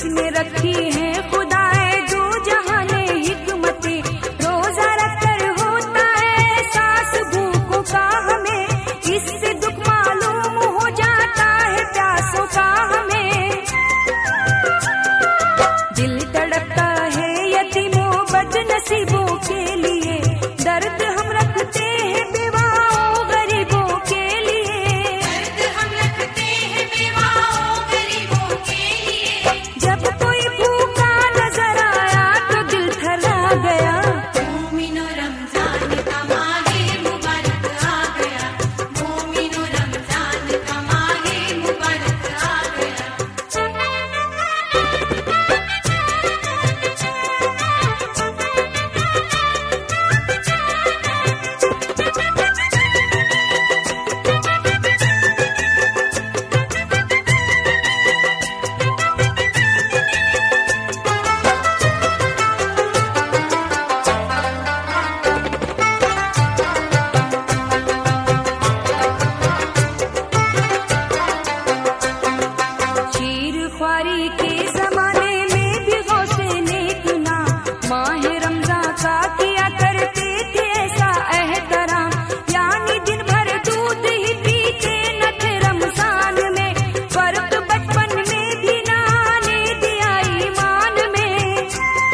जिसने रखी है खुदाए दो जहाने हिकमतें, रोजा रखकर होता है एहसास भूखों का हमें, इससे दुख मालूम हो जाता है प्यासों का हमें। दिल तड़पता है यतीमों बदनसीबों के लिए, दर्द हम रखते हैं बेवाओं गरीबों के लिए, दर्द हम रखते हैं बेवाओं गरीबों के लिए। जब कोई भूखा नजर आया तो दिल थर्रा गया, मोमिनो रमजान का माहे मुबारक आ गया, मोमिनो रमजान का माहे मुबारक आ गया। शीर ख्वारी के जमाने में भी गौसे नेक ना माहे रमजान का किया करते थे ऐसा एहतराम, यानी दिन भर दूध ही पीते न थे रमजान में, फर्क बचपन में भी ना आने दिया ईमान में।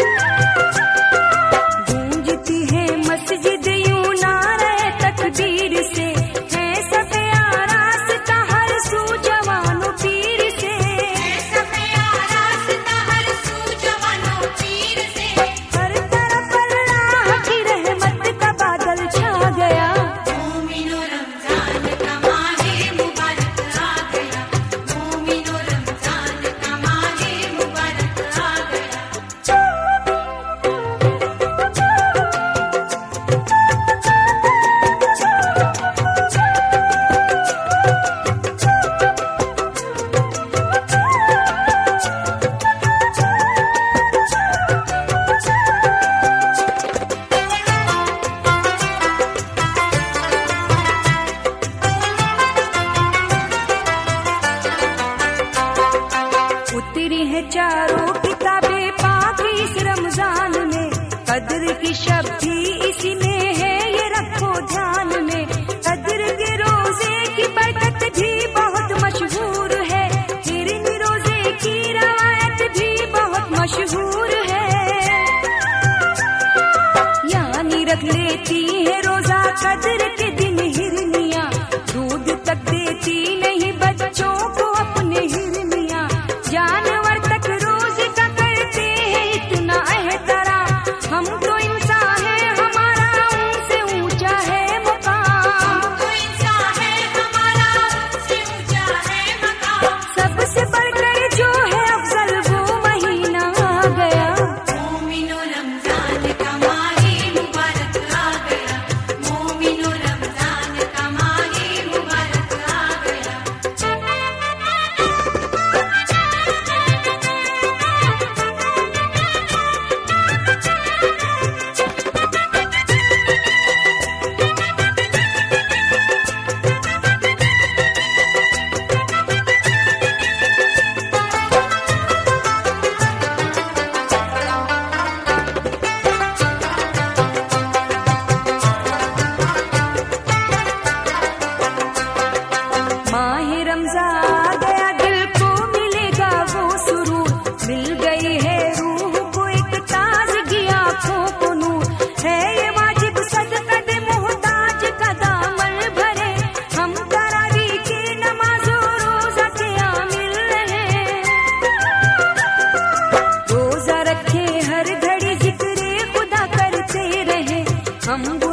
गूंजती है मस्जिद यूं नारे तकबीर से, है सब आरास्ता हर सू जवानों पीर से, है सब आरास्ता हर सू जवानों पीर से। हर तरफ अल्लाह की रहमत का बादल छा गया, मोमिनो रमजान का माहे मुबारक आ गया, मोमिनो रमजान का माहे मुबारक आ गया। उतरी है चारों किताबें पाक इस रमजान में, कद्र की शब्दी इसी में है ये रखो ध्यान में। कद्र के रोजे की बरकत भी बहुत मशहूर है, हिरनी रोजे की रवायत भी बहुत मशहूर है, यानी रख लेती है रोजा कद्र के दिन हिरनिया, दूध तक देती नहीं बच्चों को अपने हिरनिया, जानवर तक रोजे का करते हैं इतना एहतराम, हम तो इंसान है हमारा उनसे ऊंचा है मुकाम, हम तो इंसान है हमारा उनसे ऊंचा है मकाम। सबसे बढ़कर जो है अफजल वो महीना आ गया, मोमिनो रमजान का माहे मुबारक आ गया, मोमिनो रमजान का माहे मुबारक आ गया। माहे रमजान आ गया दिल को मिलेगा वो सुरूर, मिल गई है रूह को एक ताजगी आँखों को नूर, है ये वाजिब सदका दे मोहताज का दामन भरे, हम तरावी की नमाजों रोजा के आमिल रहे, रोजा रखे हर घड़ी जिक्रे खुदा करते रहे, हम